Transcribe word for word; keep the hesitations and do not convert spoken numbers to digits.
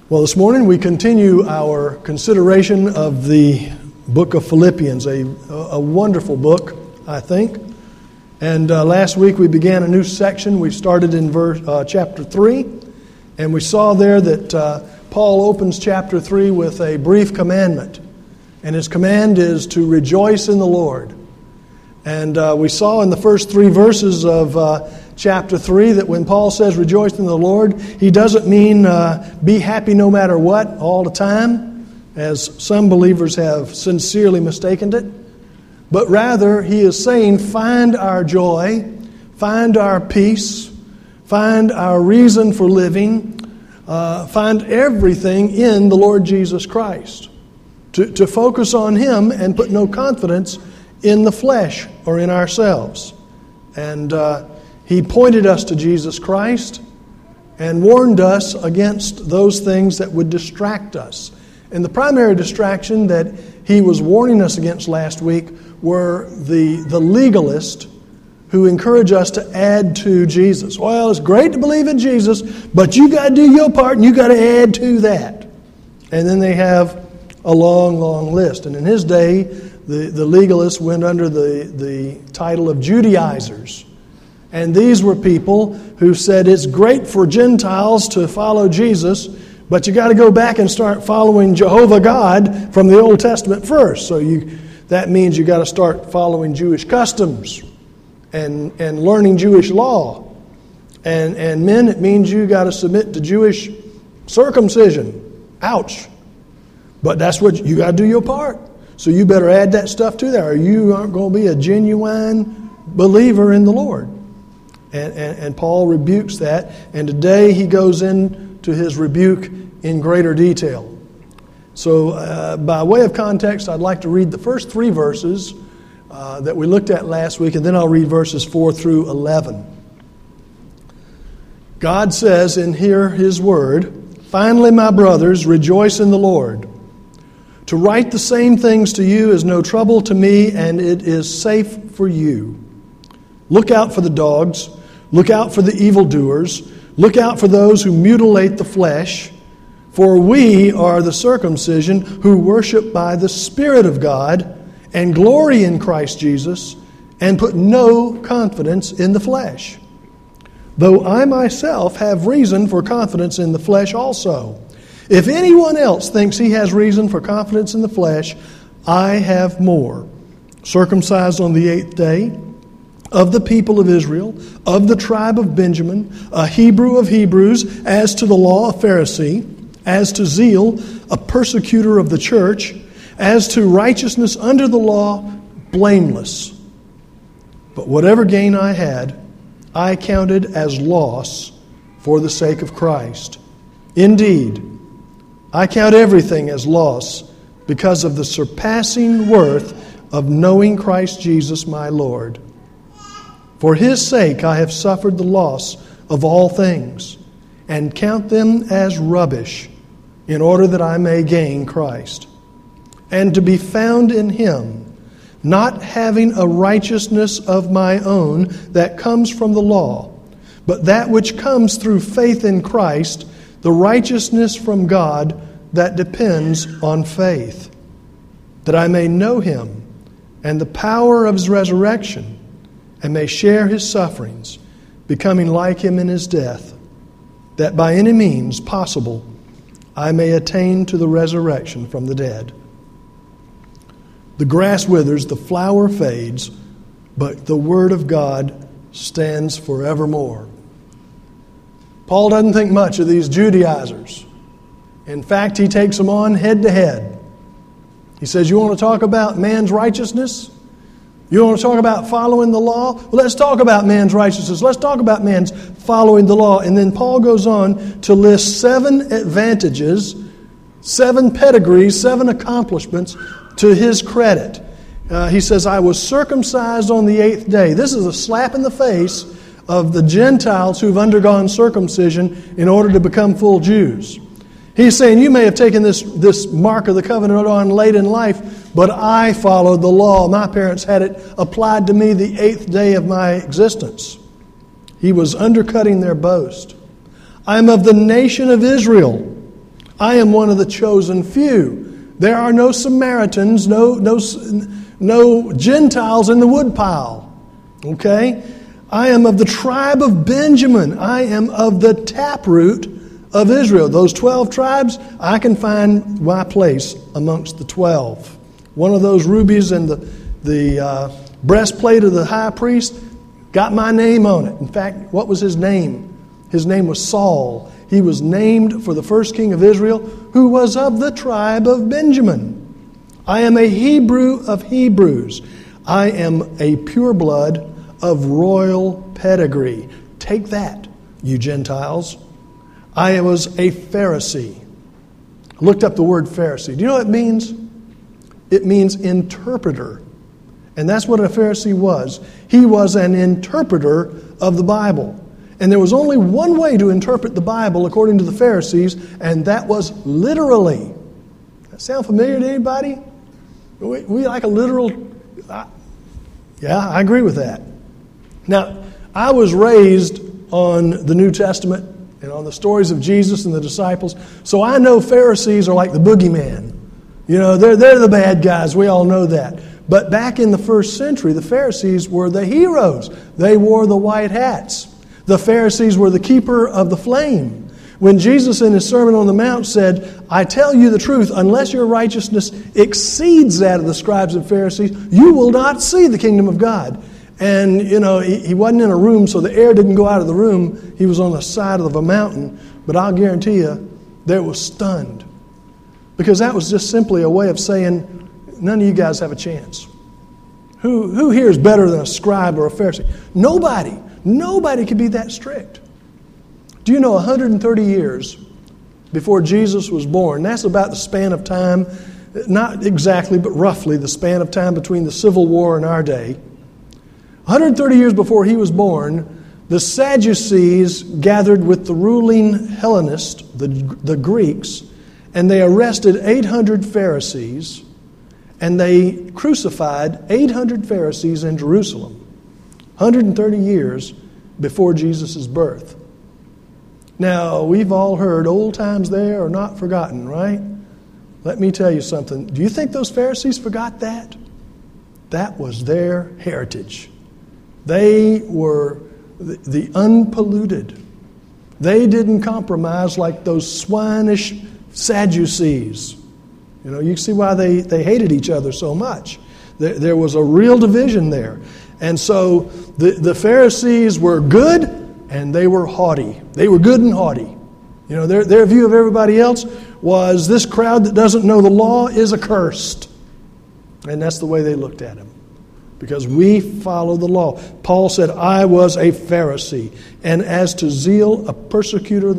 Well, this morning we continue our consideration of the book of Philippians, a, a wonderful book, I think. And uh, last week we began a new section. We started in verse uh, chapter three, and we saw there that uh, Paul opens chapter three with a brief commandment. And his command is to rejoice in the Lord. And uh, we saw in the first three verses of uh, chapter three that when Paul says rejoice in the Lord, he doesn't mean uh, be happy no matter what all the time, as some believers have sincerely mistaken it. But rather, he is saying find our joy, find our peace, find our reason for living, uh, find everything in the Lord Jesus Christ. To, to focus on Him and put no confidence in the flesh or in ourselves. And uh, he pointed us to Jesus Christ and warned us against those things that would distract us. And the primary distraction that he was warning us against last week were the, the legalists who encourage us to add to Jesus. Well, it's great to believe in Jesus, but you got to do your part and you got to add to that. And then they have a long, long list. And in his day, the, the legalists went under the, the title of Judaizers. And these were people who said it's great for Gentiles to follow Jesus, but you got to go back and start following Jehovah God from the Old Testament first. So you that means you got to start following Jewish customs and, and learning Jewish law. And, and men, it means you got to submit to Jewish circumcision. Ouch. But that's what you got to do your part. So you better add that stuff to there, or you aren't going to be a genuine believer in the Lord. And, and, and Paul rebukes that. And today he goes into his rebuke in greater detail. So uh, by way of context, I'd like to read the first three verses uh, that we looked at last week, and then I'll read verses four through eleven. God says in here His word, "Finally, my brothers, rejoice in the Lord. To write the same things to you is no trouble to me, and it is safe for you. Look out for the dogs. Look out for the evildoers. Look out for those who mutilate the flesh. For we are the circumcision who worship by the Spirit of God and glory in Christ Jesus and put no confidence in the flesh. Though I myself have reason for confidence in the flesh also. If anyone else thinks he has reason for confidence in the flesh, I have more. Circumcised on the eighth day, of the people of Israel, of the tribe of Benjamin, a Hebrew of Hebrews, as to the law, a Pharisee, as to zeal, a persecutor of the church, as to righteousness under the law, blameless. But whatever gain I had, I counted as loss for the sake of Christ. Indeed, I count everything as loss because of the surpassing worth of knowing Christ Jesus my Lord. For His sake I have suffered the loss of all things, and count them as rubbish, in order that I may gain Christ, and to be found in Him, not having a righteousness of my own that comes from the law, but that which comes through faith in Christ, the righteousness from God that depends on faith, that I may know Him and the power of His resurrection, and may share His sufferings, becoming like Him in His death, that by any means possible I may attain to the resurrection from the dead. The grass withers, the flower fades, but the Word of God stands forevermore." Paul doesn't think much of these Judaizers. In fact, he takes them on head to head. He says, you want to talk about man's righteousness? You want to talk about following the law? Well, let's talk about man's righteousness. Let's talk about man's following the law. And then Paul goes on to list seven advantages, seven pedigrees, seven accomplishments to his credit. Uh, he says, I was circumcised on the eighth day. This is a slap in the face of the Gentiles who've undergone circumcision in order to become full Jews. He's saying, you may have taken this, this mark of the covenant on late in life, but I followed the law. My parents had it applied to me the eighth day of my existence. He was undercutting their boast. I am of the nation of Israel. I am one of the chosen few. There are no Samaritans, no, no, no Gentiles in the woodpile. Okay? I am of the tribe of Benjamin. I am of the taproot of Israel. Those twelve tribes, I can find my place amongst the twelve. One of those rubies in the, the uh, breastplate of the high priest got my name on it. In fact, what was his name? His name was Saul. He was named for the first king of Israel, who was of the tribe of Benjamin. I am a Hebrew of Hebrews. I am a pureblood of royal pedigree. Take that, you Gentiles. I was a Pharisee. I looked up the word Pharisee. Do you know what it means? It means interpreter. And that's what a Pharisee was. He was an interpreter of the Bible. And there was only one way to interpret the Bible according to the Pharisees, and that was literally. Does that sound familiar to anybody? We, we like a literal... I, yeah, I agree with that. Now, I was raised on the New Testament and on the stories of Jesus and the disciples, so I know Pharisees are like the boogeyman. You know, they're, they're the bad guys. We all know that. But back in the first century, the Pharisees were the heroes. They wore the white hats. The Pharisees were the keeper of the flame. When Jesus in his Sermon on the Mount said, I tell you the truth, unless your righteousness exceeds that of the scribes and Pharisees, you will not see the kingdom of God. And, you know, he, he wasn't in a room, so the air didn't go out of the room. He was on the side of a mountain. But I'll guarantee you, they were stunned. Because that was just simply a way of saying, none of you guys have a chance. Who, who here is better than a scribe or a Pharisee? Nobody. Nobody could be that strict. Do you know one hundred thirty years before Jesus was born, that's about the span of time, not exactly, but roughly the span of time between the Civil War and our day. one hundred thirty years before he was born, the Sadducees gathered with the ruling Hellenists, the, the Greeks, and they arrested eight hundred Pharisees, and they crucified eight hundred Pharisees in Jerusalem. one hundred thirty years before Jesus' birth. Now, we've all heard old times there are not forgotten, right? Let me tell you something. Do you think those Pharisees forgot that? That was their heritage. They were the, the unpolluted. They didn't compromise like those swinish Sadducees. You know, you see why they, they hated each other so much. There, there was a real division there. And so the, the Pharisees were good and they were haughty. They were good and haughty. You know, their, their view of everybody else was this crowd that doesn't know the law is accursed. And that's the way they looked at him. Because we follow the law. Paul said, I was a Pharisee, and as to zeal, a persecutor of the